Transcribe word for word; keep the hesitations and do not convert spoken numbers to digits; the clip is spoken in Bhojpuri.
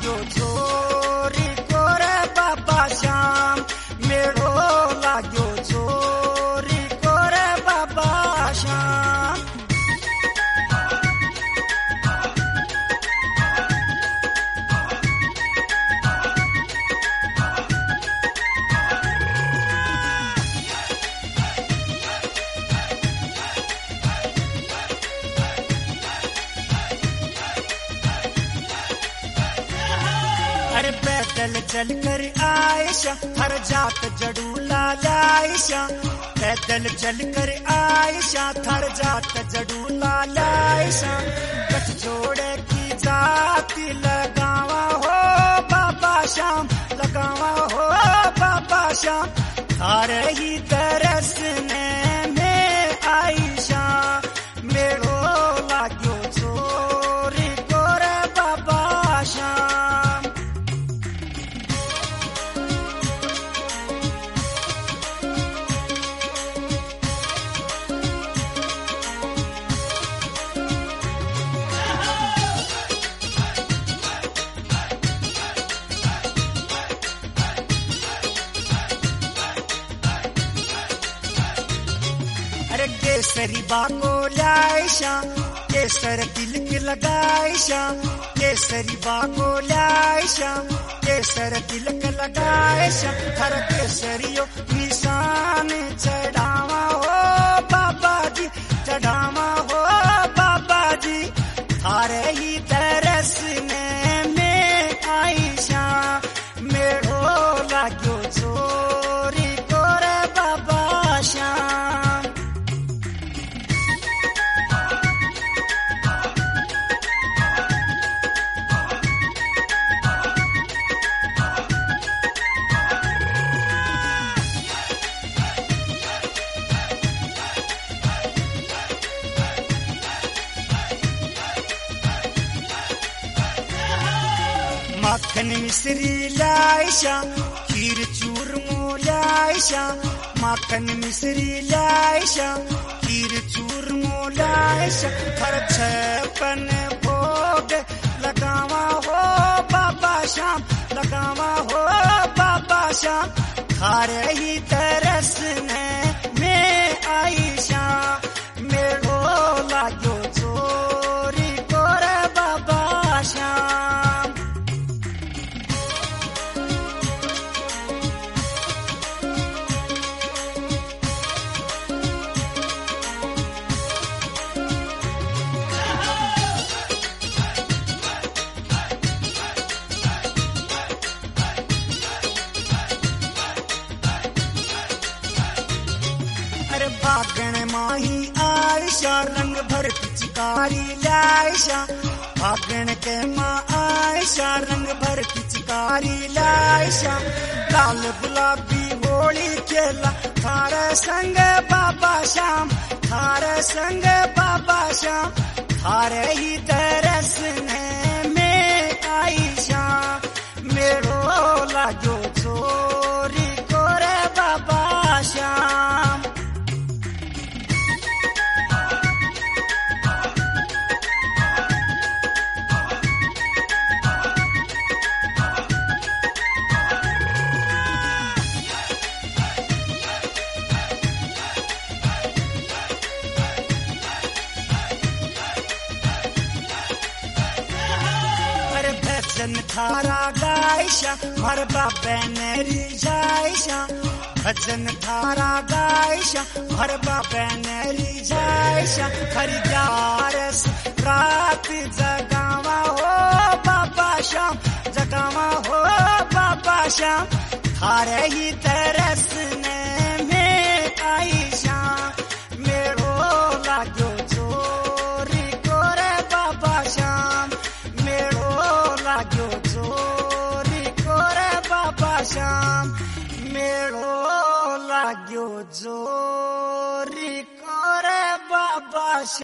लाग्यो जोरी कोरे बाबा श्याम मेड़ो लाग्यो जोरी कोरे बाबा श्याम। अरे पैदल चल कर आयशा हर जात जड़ूला लायशा, पैदल चल कर आयशा थर जात जड़ूला लायशा। गठ जोड़े की जाति लगावा हो बाबा श्याम, लगावा हो बाबा श्याम। थारे ही तरसने में आयशा मेड़ो लाग्यो जोरी कोरे बाबा श्याम। अरे केसरी बाको लायशा केसर तिलक लगायशा, केसरी बाको लायशा केसर तिलक लगायशा। हर केसरियो निशान चढ़ावा हो बाबा जी, चढ़ावा हो बाबा जी। थारे ही तरसने में आयशा मेड़ो लाग्यो जोरी कोरे बाबा श्याम। माखन मिश्री लायशा खीर चूरमो लायशा, माखन मिश्री लायशा खीर चूरमो लायशा। हर छप्पन भोग लगावा हो बाबा श्याम, लगावा हो बाबा श्याम। थारे ही तरसने में आयशा मेड़ो लाग्यो जोरी कोरे बाबा श्याम। अरे भागण माही आयशा रंग भर पिचकारी लायशा, भागण के माँ आयशा रंग भर पिचकारी लायशा। लाल गुलाबी होली खेला थारे संग बाबा श्याम, थारे संग बाबा श्याम। थारे ही तरसने में आयशा मेड़ो लाग्यो जोरी कोरे बाबा श्याम। भजन थारा गायशा हर बाबे नेरी जायशा, भजन थारा गायशा हर बाबे नेरी जायशा। हरि ग्यारस रात जगावा हो बाबा श्याम, जगावा हो बाबा श्याम। थारे ही तरसने में आयशा मेड़ो लाग्यो जोरी कोरे बाबा श्याम, मेड़ो लाग्यो जोरी कोरे बाबा श्याम, मेड़ो लाग्यो जोरी कोरे बाबा श्याम।